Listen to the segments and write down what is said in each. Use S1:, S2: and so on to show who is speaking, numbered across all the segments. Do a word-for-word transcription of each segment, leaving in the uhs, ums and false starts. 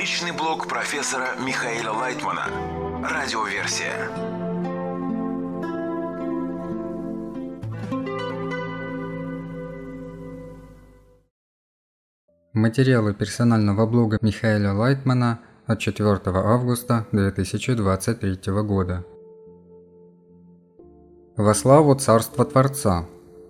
S1: Научный блог профессора Михаэля Лайтмана. Радиоверсия.
S2: Материалы персонального блога Михаэля Лайтмана от четвёртого августа две тысячи двадцать третьего года. Во славу Царства Творца.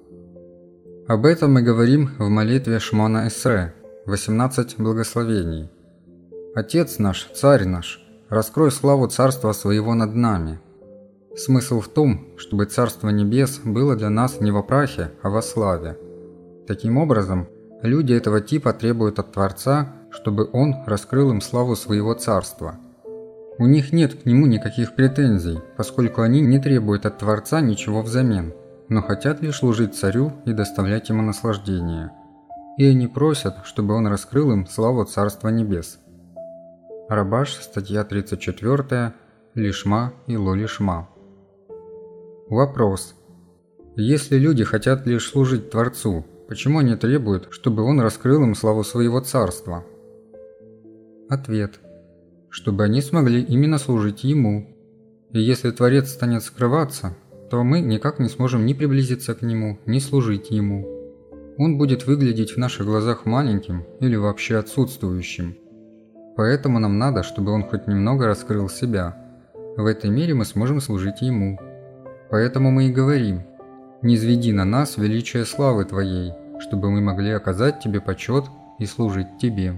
S2: Об этом мы говорим в молитве Шмона Эсре, восемнадцать благословений. Отец наш, Царь наш, раскрой славу Царства Своего над нами. Смысл в том, чтобы Царство Небес было для нас не во прахе, а во славе. Таким образом, люди этого типа требуют от Творца, чтобы Он раскрыл им славу Своего Царства. У них нет к Нему никаких претензий, поскольку они не требуют от Творца ничего взамен, но хотят лишь служить Царю и доставлять Ему наслаждение. И они просят, чтобы Он раскрыл им славу Царства Небес. Рабаш, статья тридцать четвёртая, Лишма и Ло-Лишма. Вопрос. Если люди хотят лишь служить Творцу, почему они требуют, чтобы Он раскрыл им славу Своего Царства? Ответ. Чтобы они смогли именно служить Ему. И если Творец станет скрываться, то мы никак не сможем ни приблизиться к Нему, ни служить Ему. Он будет выглядеть в наших глазах маленьким или вообще отсутствующим. Поэтому нам надо, чтобы Он хоть немного раскрыл себя. В этой мере мы сможем служить Ему. Поэтому мы и говорим: «Низведи на нас величие славы Твоей, чтобы мы могли оказать Тебе почет и служить Тебе».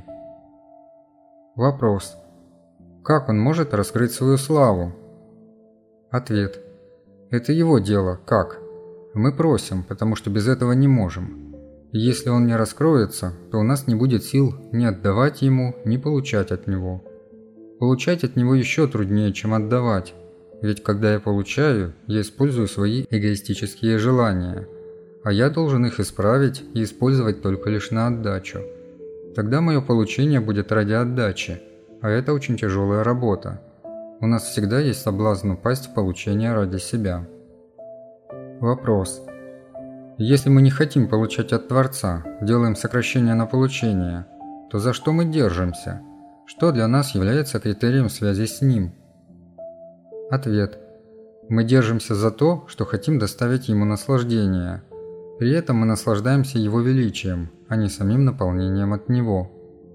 S2: Вопрос. Как Он может раскрыть свою славу? Ответ. Это Его дело, как? Мы просим, потому что без этого не можем. И если Он не раскроется, то у нас не будет сил ни отдавать Ему, ни получать от Него. Получать от Него еще труднее, чем отдавать. Ведь когда я получаю, я использую свои эгоистические желания, а я должен их исправить и использовать только лишь на отдачу. Тогда мое получение будет ради отдачи, а это очень тяжелая работа. У нас всегда есть соблазн упасть в получение ради себя. Вопрос. Если мы не хотим получать от Творца, делаем сокращение на получение, то за что мы держимся? Что для нас является критерием связи с Ним? Ответ. Мы держимся за то, что хотим доставить Ему наслаждение. При этом мы наслаждаемся Его величием, а не самим наполнением от Него.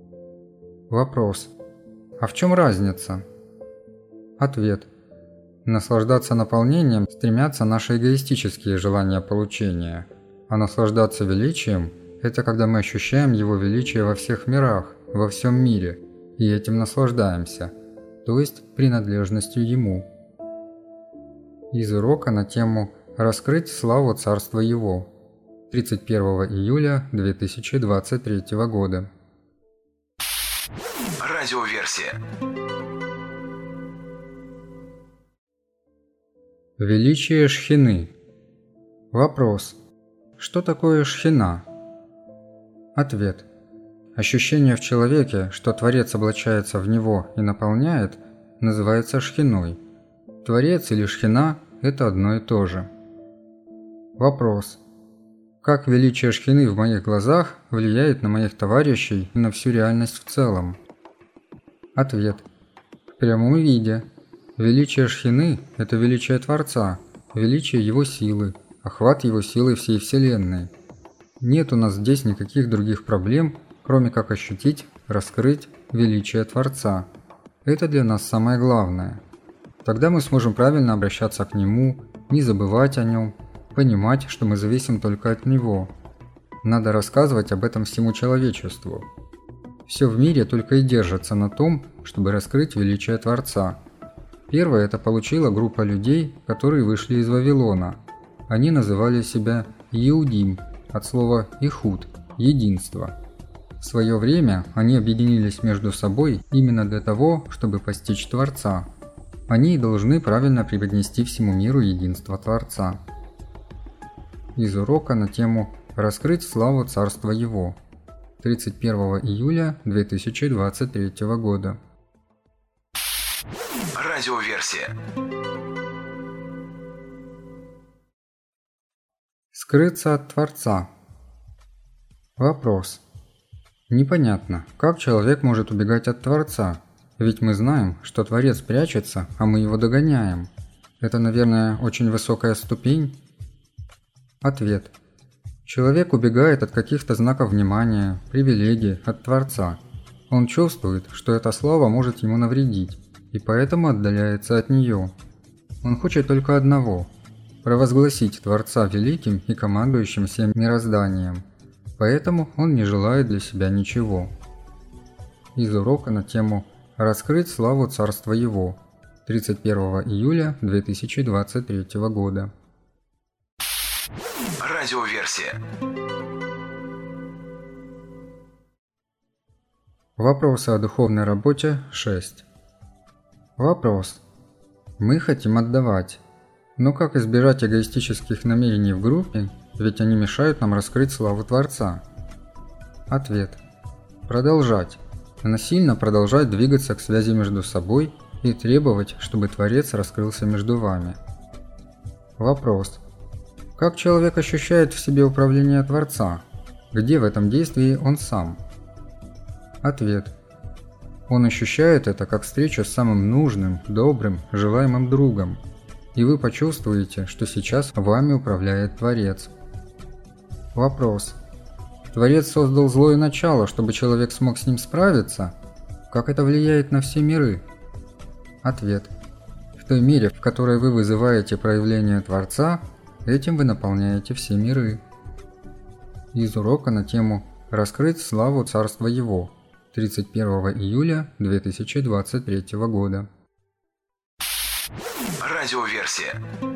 S2: Вопрос. А в чем разница? Ответ. Наслаждаться наполнением стремятся наши эгоистические желания получения, а наслаждаться величием – это когда мы ощущаем Его величие во всех мирах, во всем мире, и этим наслаждаемся, то есть принадлежностью Ему. Из урока на тему «Раскрыть славу Царства Его» тридцать первого июля две тысячи двадцать третьего года.
S1: Радиоверсия.
S2: Величие Шхины. Вопрос. Что такое Шхина? Ответ. Ощущение в человеке, что Творец облачается в него и наполняет, называется Шхиной. Творец или Шхина – это одно и то же. Вопрос. Как величие Шхины в моих глазах влияет на моих товарищей и на всю реальность в целом? Ответ. В прямом виде. Величие Шхины – это величие Творца, величие Его силы, охват Его силы всей Вселенной. Нет у нас здесь никаких других проблем, кроме как ощутить, раскрыть величие Творца. Это для нас самое главное. Тогда мы сможем правильно обращаться к Нему, не забывать о Нем, понимать, что мы зависим только от Него. Надо рассказывать об этом всему человечеству. Все в мире только и держится на том, чтобы раскрыть величие Творца. Первое это получила группа людей, которые вышли из Вавилона. Они называли себя Иудим, от слова «ихуд» – «единство». В свое время они объединились между собой именно для того, чтобы постичь Творца. Они и должны правильно преподнести всему миру единство Творца. Из урока на тему «Раскрыть славу Царства Его» тридцать первого июля две тысячи двадцать третьего года.
S1: Радиоверсия.
S2: Скрыться от Творца. Вопрос. Непонятно, как человек может убегать от Творца, ведь мы знаем, что Творец прячется, а мы его догоняем. Это, наверное, очень высокая ступень? Ответ. Человек убегает от каких-то знаков внимания, привилегий, от Творца. Он чувствует, что эта слава может ему навредить, и поэтому отдаляется от нее. Он хочет только одного – провозгласить Творца великим и командующим всем мирозданием. Поэтому он не желает для себя ничего. Из урока на тему «Раскрыть славу Царства Его» тридцать первого июля две тысячи двадцать третьего года.
S1: Радиоверсия.
S2: Вопросы о духовной работе шесть. Вопрос. Мы хотим отдавать. Но как избежать эгоистических намерений в группе, ведь они мешают нам раскрыть славу Творца? Ответ. Продолжать. Насильно продолжать двигаться к связи между собой и требовать, чтобы Творец раскрылся между вами. Вопрос. Как человек ощущает в себе управление Творца? Где в этом действии он сам? Ответ. Он ощущает это как встречу с самым нужным, добрым, желаемым другом, и вы почувствуете, что сейчас вами управляет Творец. Вопрос. Творец создал злое начало, чтобы человек смог с ним справиться? Как это влияет на все миры? Ответ. В той мере, в которой вы вызываете проявление Творца, этим вы наполняете все миры. Из урока на тему «Раскрыть славу Царства Его» тридцать первого июля две тысячи двадцать третьего года.
S1: Радиоверсия.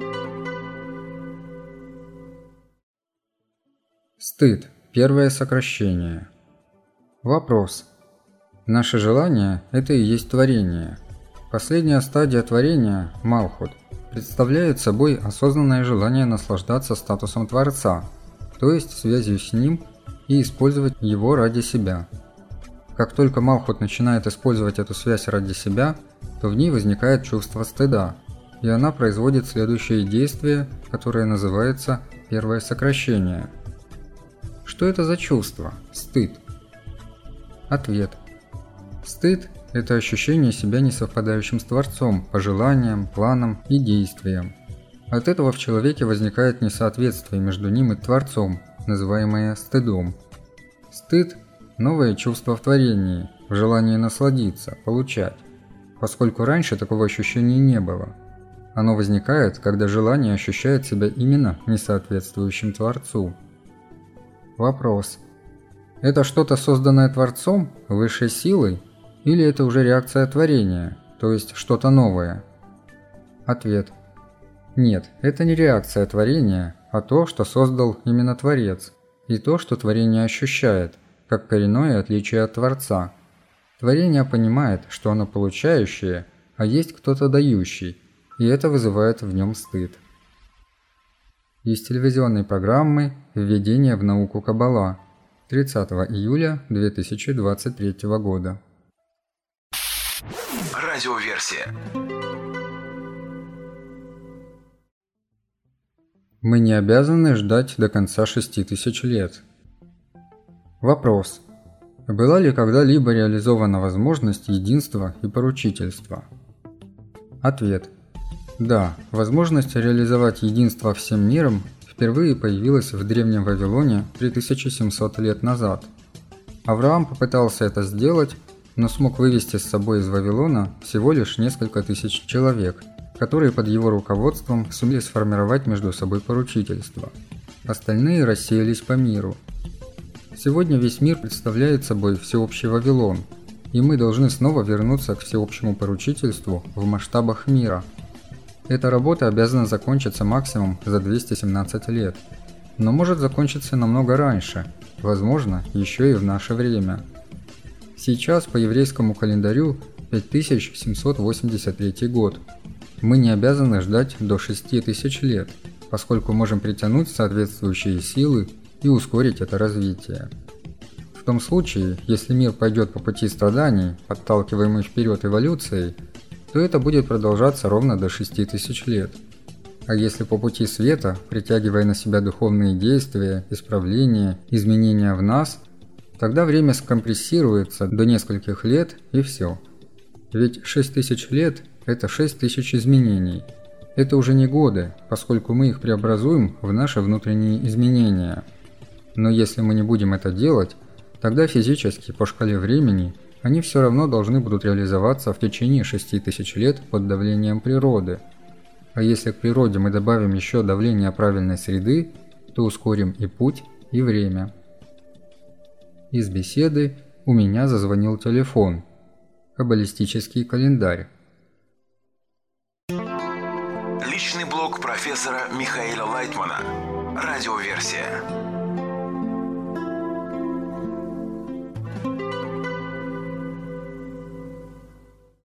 S2: Стыд. Первое сокращение. Вопрос. Наше желание – это и есть творение. Последняя стадия творения, Малхут, представляет собой осознанное желание наслаждаться статусом Творца, то есть связью с Ним, и использовать его ради себя. Как только Малхут начинает использовать эту связь ради себя, то в ней возникает чувство стыда, и она производит следующее действие, которое называется «первое сокращение». Что это за чувство? Стыд. Ответ. Стыд – это ощущение себя несовпадающим с Творцом по желаниям, планам и действиям. От этого в человеке возникает несоответствие между ним и Творцом, называемое стыдом. Стыд – новое чувство в творении, в желании насладиться, получать, поскольку раньше такого ощущения не было. Оно возникает, когда желание ощущает себя именно несоответствующим Творцу. Вопрос. Это что-то созданное Творцом, высшей силой, или это уже реакция творения, то есть что-то новое? Ответ. Нет, это не реакция творения, а то, что создал именно Творец, и то, что творение ощущает, как коренное отличие от Творца. Творение понимает, что оно получающее, а есть кто-то дающий, и это вызывает в нем стыд. Из телевизионной программы «Введение в науку Каббала» тридцатого июля две тысячи двадцать третьего года.
S1: Радиоверсия.
S2: Мы не обязаны ждать до конца шести тысяч лет. Вопрос. Была ли когда-либо реализована возможность единства и поручительства? Ответ. Да, возможность реализовать единство всем миром впервые появилась в Древнем Вавилоне три тысячи семьсот лет назад. Авраам попытался это сделать, но смог вывести с собой из Вавилона всего лишь несколько тысяч человек, которые под его руководством сумели сформировать между собой поручительство. Остальные рассеялись по миру. Сегодня весь мир представляет собой всеобщий Вавилон, и мы должны снова вернуться к всеобщему поручительству в масштабах мира. Эта работа обязана закончиться максимум за двести семнадцать лет, но может закончиться намного раньше, возможно, еще и в наше время. Сейчас по еврейскому календарю пять тысяч семьсот восемьдесят третий год. Мы не обязаны ждать до шести тысяч лет, поскольку можем притянуть соответствующие силы и ускорить это развитие. В том случае, если мир пойдет по пути страданий, подталкиваемый вперед эволюцией, то это будет продолжаться ровно до шести тысяч лет. А если по пути света, притягивая на себя духовные действия, исправления, изменения в нас, Тогда время скомпрессируется до нескольких лет и все. Ведь шесть тысяч лет – это шесть тысяч изменений. Это уже не годы, поскольку мы их преобразуем в наши внутренние изменения. Но если мы не будем это делать, тогда физически по шкале времени они все равно должны будут реализоваться в течение шести тысяч лет под давлением природы. А если к природе мы добавим еще давление правильной среды, то ускорим и путь, и время. Из беседы у меня зазвонил телефон. Каббалистический календарь.
S1: Личный блог профессора Михаила Лайтмана. Радиоверсия.